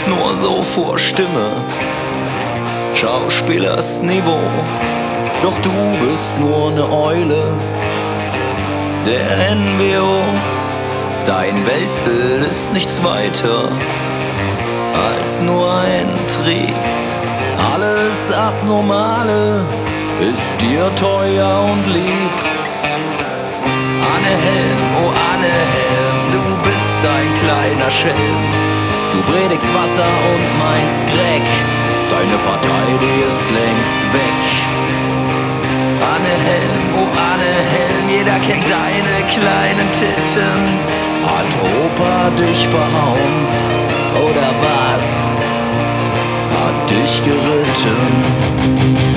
bist nur so vor Stimme, Schauspielers Niveau, doch du bist nur ne Eule der NWO. Dein Weltbild ist nichts weiter als nur ein Trieb. Alles Abnormale ist dir teuer und lieb. Anne Helm, oh Anne Helm, du bist ein kleiner Schelm. Du predigst Wasser und meinst Dreck, deine Partei, die ist längst weg. Anne Helm, oh Anne Helm, jeder kennt deine kleinen Titten. Hat Opa dich verhauen, oder was? Hat dich geritten?